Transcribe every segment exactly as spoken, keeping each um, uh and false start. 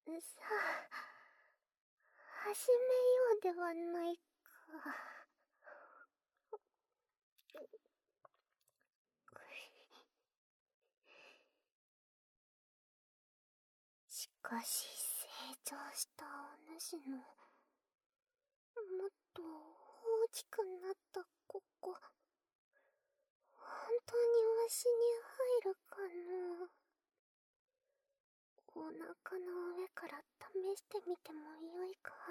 さあ、始めようではないか。しかし成長したお主のもっと大きくなったここ、本当にわしに入るかの。お腹の上から試してみてもよいか。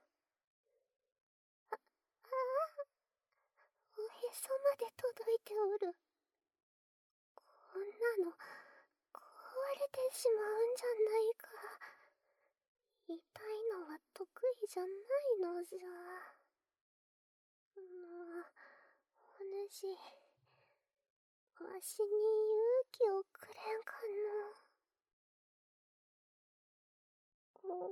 あ、ああ、おへそまで届いておる。こんなの壊れてしまうんじゃないか。痛いのは得意じゃないのじゃ。もう、お主、わしに勇気をくれんかの。うん。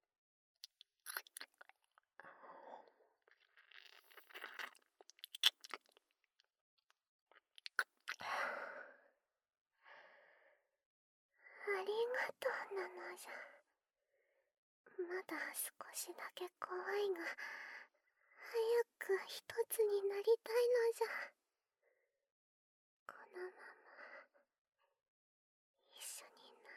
ありがとうなのじゃ。まだ少しだけ怖いが、早く一つになりたいのじゃ。このまま一緒にな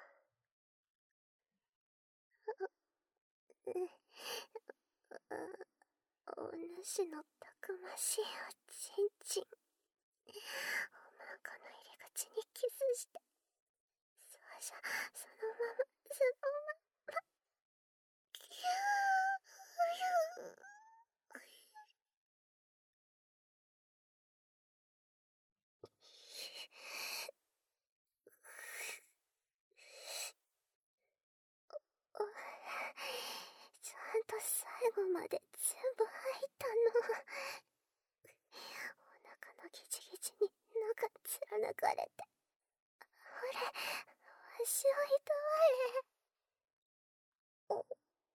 ろう。う、う、お主のたくましいおちんちん、おまんこの入り口にキスして、そうじゃ、そのまま、そのまま、キュー、お、ちゃんと最後まで全部入ったの。お腹のギチギチに中貫かれて、ほれ、わしをいたわれ。お、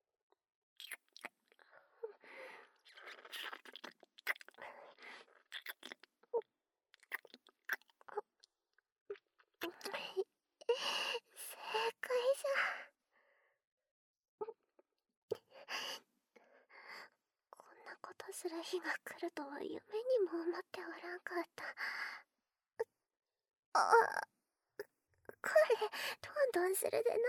正解じゃ。こんなことする日が来るとは夢にも思っておらんかった。あ、これ、どんどんするでないわ。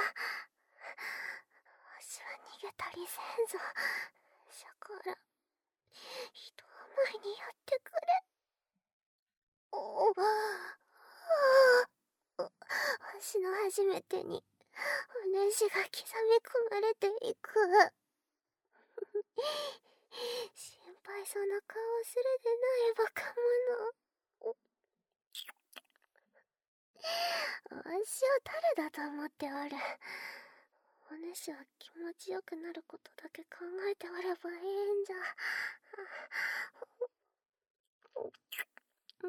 わしは逃げたりせんぞ。しゃから、一思いにやってくれ。お、あ、わしの初めてに、お主が刻み込まれていく。心配そうな顔をするでないバカ者。わしを誰だと思っておる。お主は気持ちよくなることだけ考えておればいいんじゃ。うん、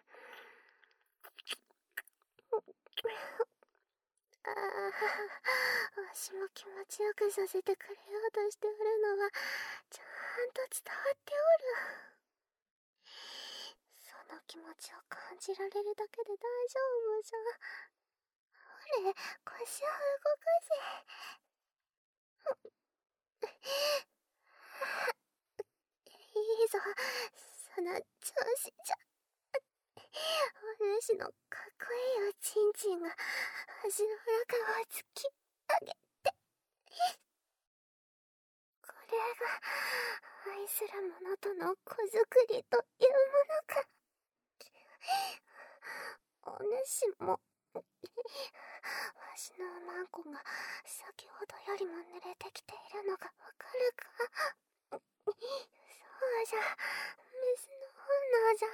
ああ、わしも気持ちよくさせてくれようとしておるのはちゃんと伝わっておる。その気持ちを感じられるだけで大丈夫じゃ。ほれ、腰を動かせ。いいぞ、その調子じゃ。お主のかっこいいおちんちんが足の中を突き上げて、これが愛する者との子作りというものか。お主もわしのおまんこが先ほどよりも濡れてきているのがわかるか。そうじゃ、メスの本能じゃ。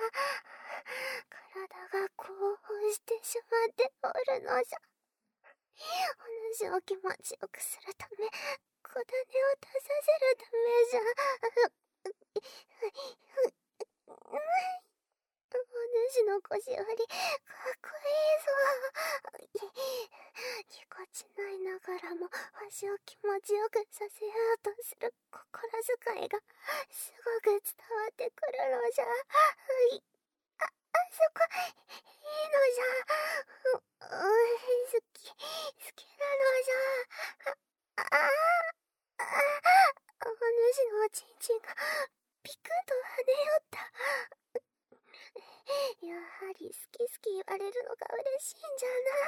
体が興奮してしまっておるのじゃ。お主を気持ちよくするため、小種を出させるためじゃ。お主の腰割り、かっこいいぞ。ぎこちないながらも、わしを気持ちよくさせようとする心遣いが、すごく伝わってくるのじゃ。い、あ、あそこ、いいのじゃ。う、う、好き、好きなのじゃ。 じゃ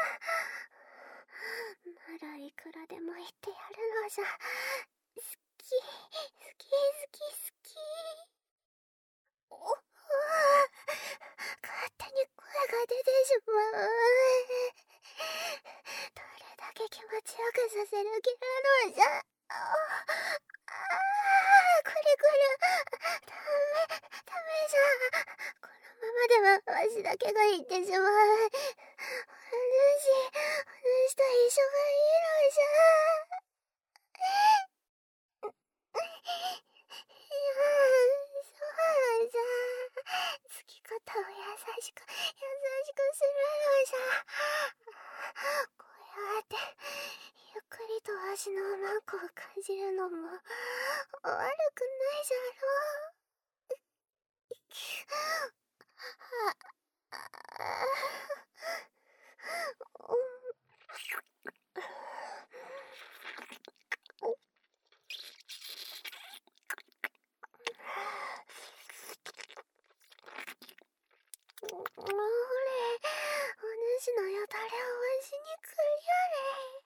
な。ならいくらでも言ってやるのじゃ。好き、好き、好き、好き。おお、勝手に声が出てしまう。どれだけ気持ちよくさせる気なのじゃ。ああ、くるくる。ダメ、ダメじゃ。このままではわしだけが言ってしまう。お主、お主と一緒がいいのじゃ。いや、そうじゃ。つき方を優しく、優しくするのじゃ。こうやって、ゆっくりとわしのマンコを感じるのも、悪くないじゃろう。あ、あ、うん。おれ、お主のよだれをわしにくりゃれ。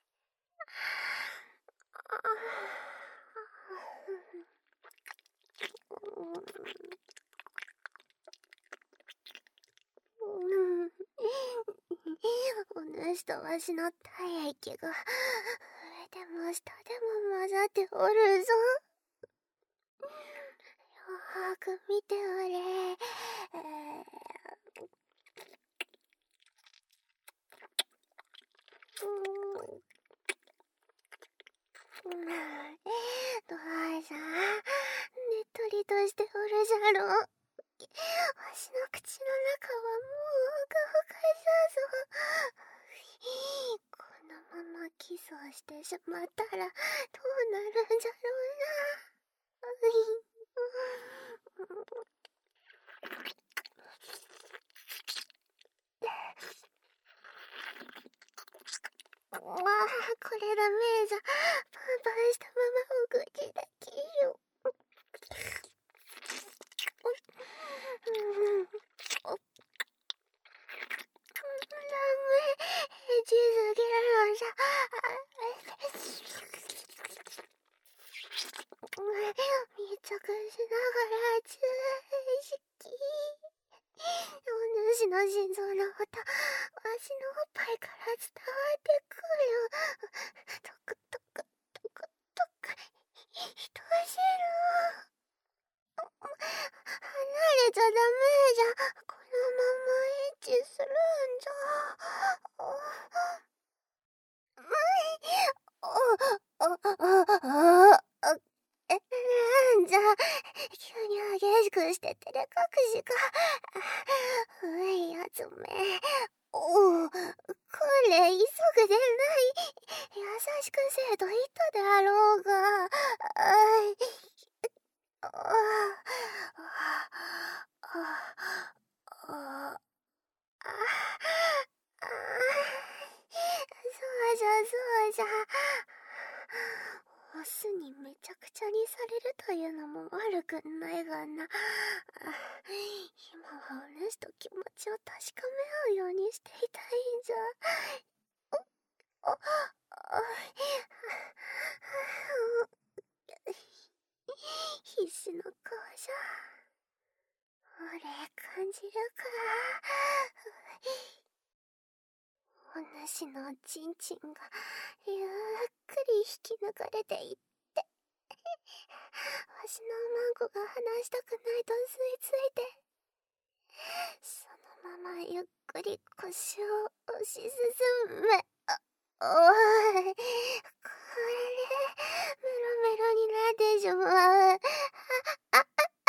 お主とわしの体液が上でも下でも混ざっておるぞ。よーく見ておれ。えーうん、どうじゃ、ねっとりとしておるじゃろ。わしの口の中はもうふかふかじゃぞ。このままキスをしてしまったらどうなるんじゃろうな。まあ、これダメじゃ。パンパンしたままお口できる。ダメ、エチすぎるのじゃ。密着しながら注意識。お主の心臓の音、わしのおっぱいから伝わってくる。トクトクトクトク、ひとしる。離れちゃダメじゃ。このままエッチするんじゃ。え、なんじゃ。急に激しくして照れ隠しか。ういやつめ。おう、これ急ぐでない。優しくせえと言ったであろうが。あい、ああ、ああ、ああ、そうじゃそうじゃ。オスにめちゃくちゃにされるというのも悪くないがな。今はお主と気持ちを確かめ合うようにしていたいんじゃ。お、お、必死の顔じゃ。俺感じるか。お主のチンチンがゆっくり引き抜かれていって、わしのマンコが離したくないと吸い付いて、そのままゆっくり腰を押し進め、あ、おい、これメロメロになってしまう。あ、あ、あ、あ、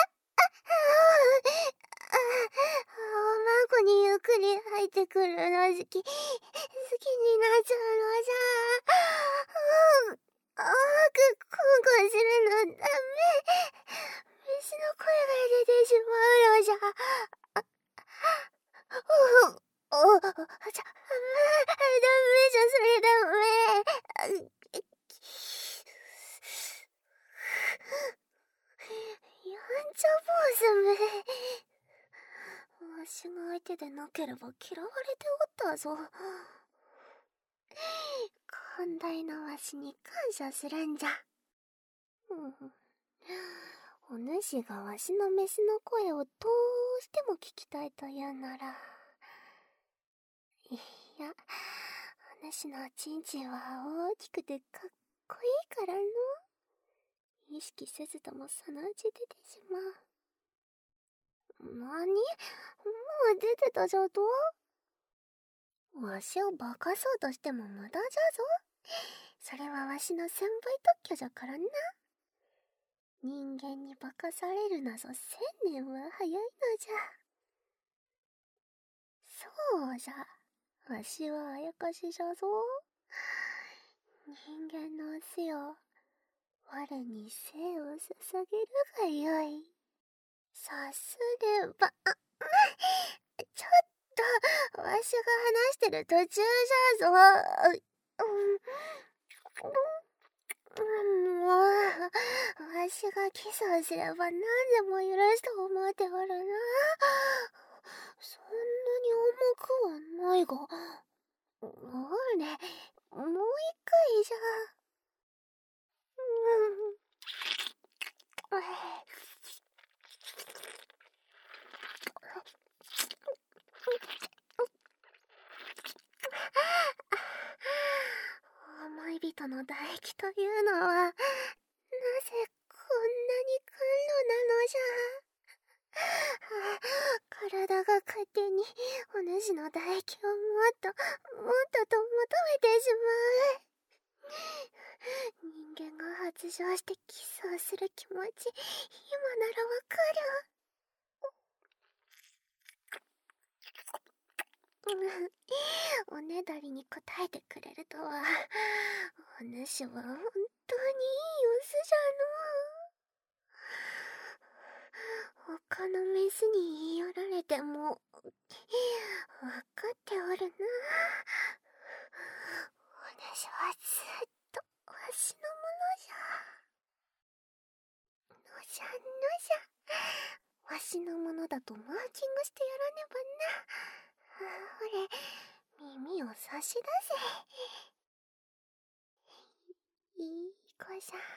おまんこにゆっくり入ってくるの好き、好きになっちゃうのじゃ。うん、あーくコンコンするのダメ。飯の声が出てしまうのじゃ。あ、うん、お、じゃ、ダメじゃ、それダメ。やんちゃ坊主め。わしが相手でなければ嫌われておったぞ。寛大なわしに感謝するんじゃ。うん、お主がわしの飯の声をどうしても聞きたいというなら、いや、お主のチンチンは大きくてかっこいいからの。意識せずともそのうち出てしまう。なに？もう出てたじゃと？わしを化かそうとしても無駄じゃぞ。それはわしの専売特許じゃからな。人間に化かされるなぞ千年は早いのじゃ。そうじゃ、わしはあやかしじゃぞ。人間の死を我に生を捧げるがよい。さすれば、あ、ちょっと、わしが話してる途中じゃぞ。うん、もう、わしがキスをすれば何でも許すと思っておるな。そんなに重くはないが、ほれ、もう一回じゃ。うん。思い人の唾液というのは、なぜこんなに甘露なのじゃ。体が勝手にお主の唾液をもっともっとと求めてしまう。人間が発情してキスをする気持ち、今ならわかる。おねだりに答えてくれるとは、お主は本当にいいオスじゃの。他のメスに言い寄られても、わかっておるな。お主はずっとわしのものじゃ。のじゃのじゃ。わしのものだとマーキングしてやらねばな。ほれ、耳を差し出せ。いい子じゃ。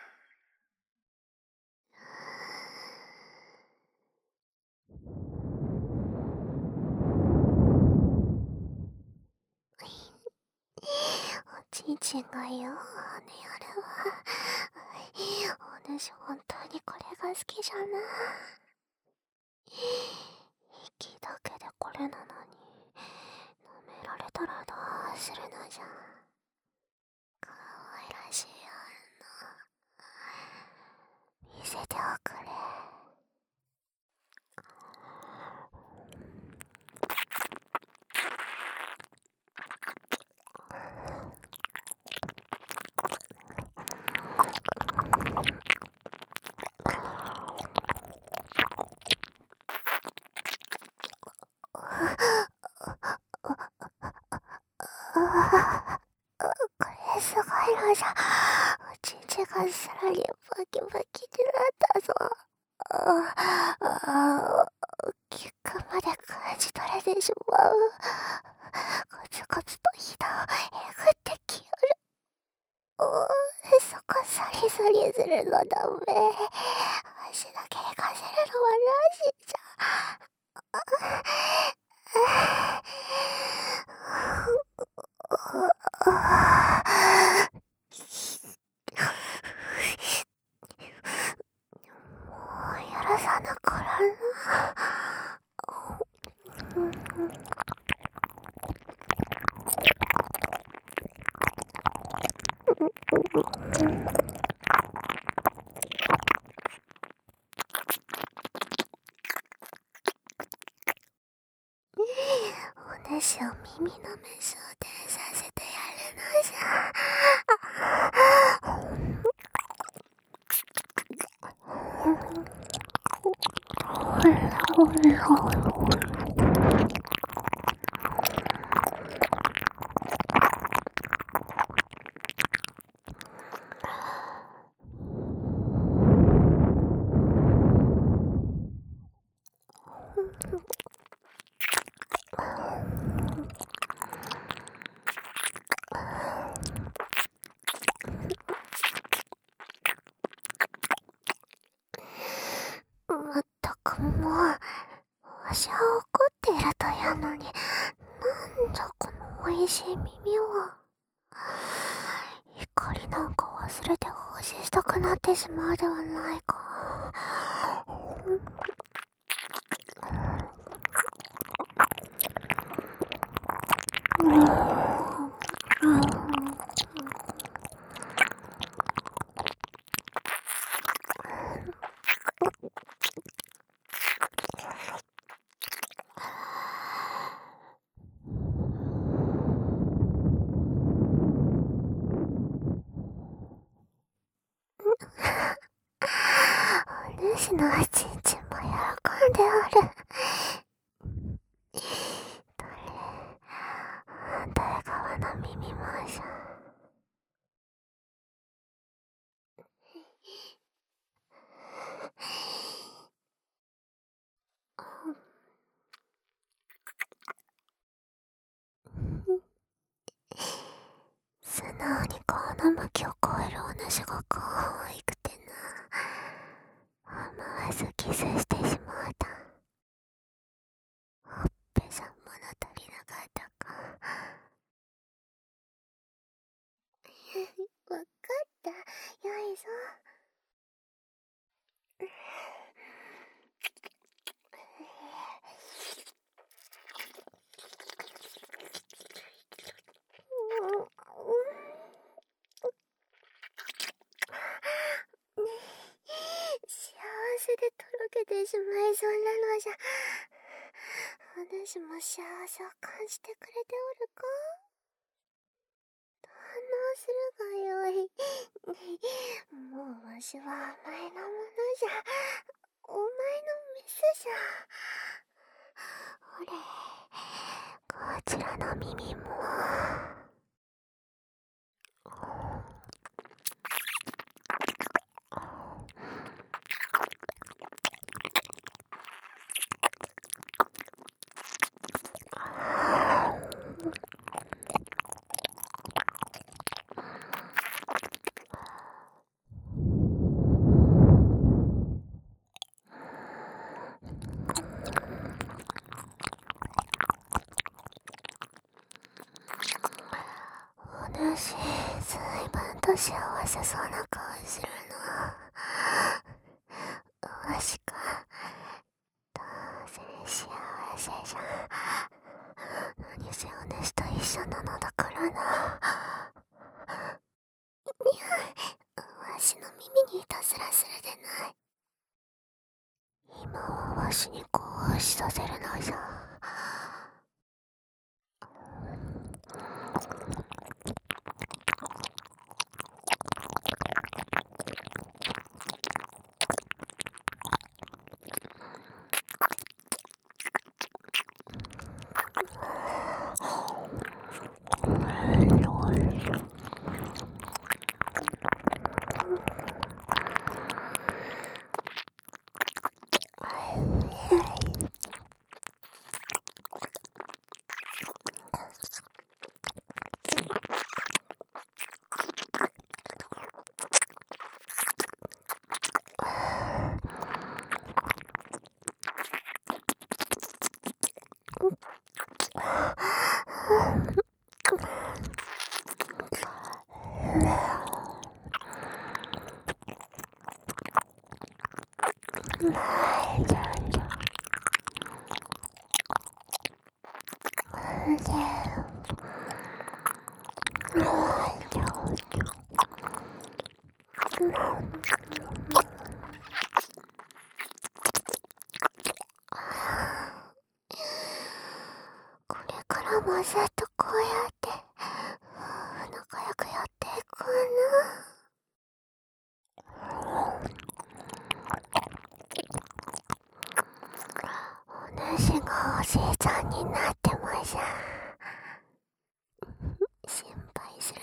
おちんちんがようねやるわ。お主本当にこれが好きじゃな。息だけでこれなのに、舐められたらどうするのじゃ。かわいらしい女、見せておくれ。これすごいのじゃ。おちんちんがさらにバキバキになったぞ。ああ、結果まで感じ取れてしまう。コツコツとひだをえぐってきよる。そこサリサリするのだめ。足だけ行かせるのはなしじゃ。もう許さなからな。お主を耳の飯を出させてやるのじゃ。 私は怒っているというのに、なんじゃこの美味しい耳は。怒りなんか忘れて放置したくなってしまうではないか。お主のおちんちんも喜んでおる。誰誰側の耳回し。素直に顔の向きを変えるお主が可愛くてな。思わずキスしてしまった。ほっぺさん物足りなかったか。わかった。よいぞ。幸せでとろけてしまいそうなのじゃ。お主も幸せを感じてくれておるか？反応するがよい。もうわしはお前のものじゃ。お前のメスじゃ。ほれ、こちらの耳も。お主、随分と幸せそうな顔するな。わしか、当然幸せじゃ。何せお主と一緒なのだからな。わしの耳にいたずらするでない。今はわしにこうしさせるのじゃ。これからもずっとこうやって仲良くやっていくな。お主がおじいちゃんになってもじゃ心配する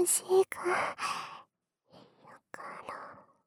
欲しいか。だから。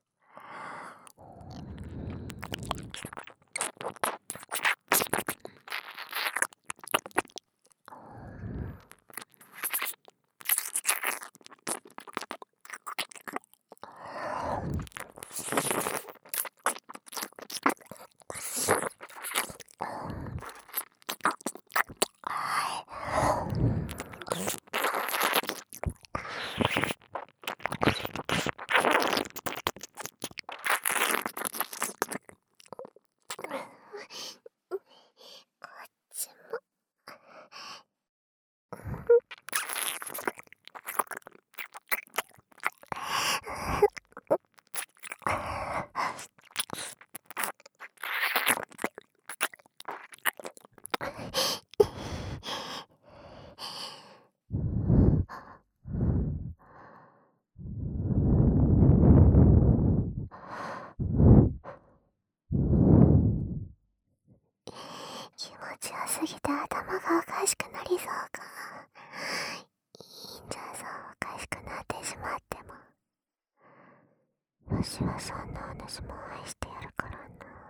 気持ちよすぎて頭がおかしくなりそうか。いいんじゃぞ、おかしくなってしまっても。わしはそんな話も愛してやるからな。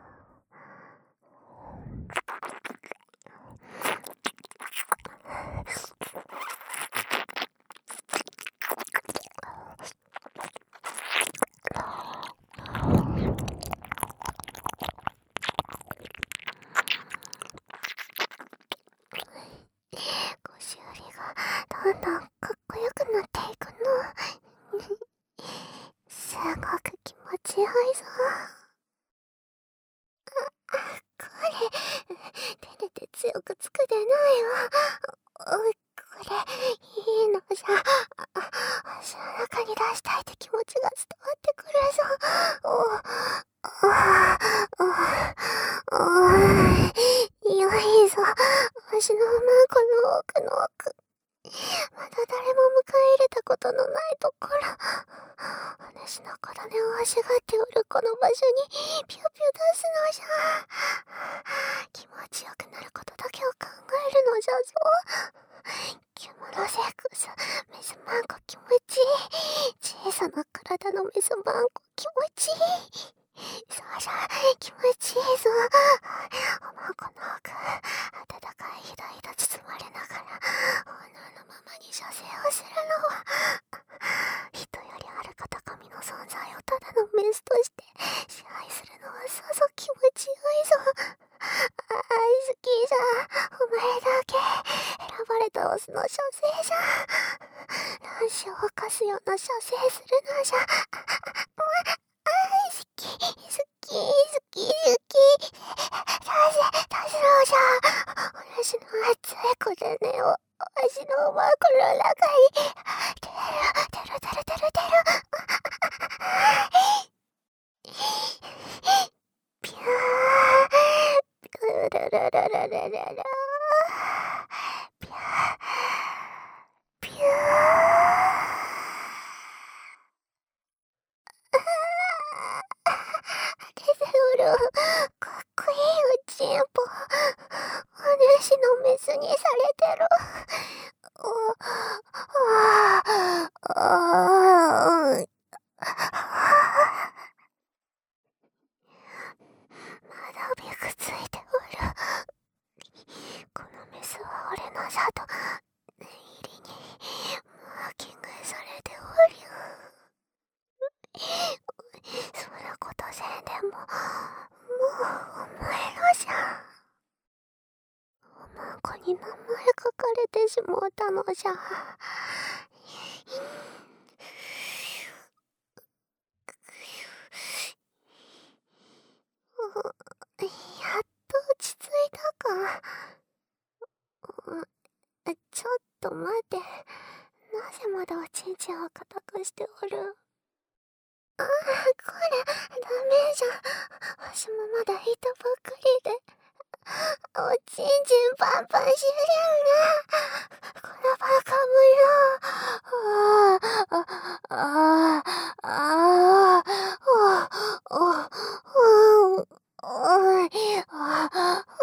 腰振りがどんどんかっこよくなっていくの。すごく気持ちよいぞ。あ、これ、照れて強くつくでないわ。おい、これ、いいのじゃ。わしの中に出したいって気持ちが伝わってくるぞ。お、お、お、おい、よいぞ。わしのマンコの奥の奥。まだ誰も迎え入れたことのないところ。お主の子種を欲しがっておるこの場所にピュピュ出すのじゃ。気持ちよくなることだけを考えるのじゃぞ。キュモロセクス、メスマンコ気持ちいい。小さな体のメスマンコ気持ちいい。そうじゃ、気持ちいいぞ。おまんこの奥、暖かいひだひだ包まれながら、炎のままに射精をするのは、人よりはるか高みの存在をただのメスとして支配するのはさぞ気持ちよいぞ。ああ、好きじゃ。お前だけ選ばれたオスの射精じゃ。乱視を犯すような射精するのじゃ。あ、好き、好き、好き、好き。出せ、出すのじゃ。お主の熱い小種を、わしのマンコの中に、てる、てるてるてるてる。ピュー、ピューラララララララ。ピュー、ピュー。出ておる。かっこいいおちんぽ。お主のメスにされてる。お、ああ、ああ、まだびくついておる。このメスは俺のじゃと念入りにマーキングされておるよ。そんなことせんでももうお前のじゃ。おまんこに名前書かれてしもうたのじゃ。やっと落ち着いたか。ちょっと待て。なぜまだおちんちんを固くしておる。ああ、これ、ダメじゃん。わしもまだいたばっかりで。おちんちんパンパンしすぎるな。このバカ者。ああ、ああ、ああ、お、お、お、おい、ああ、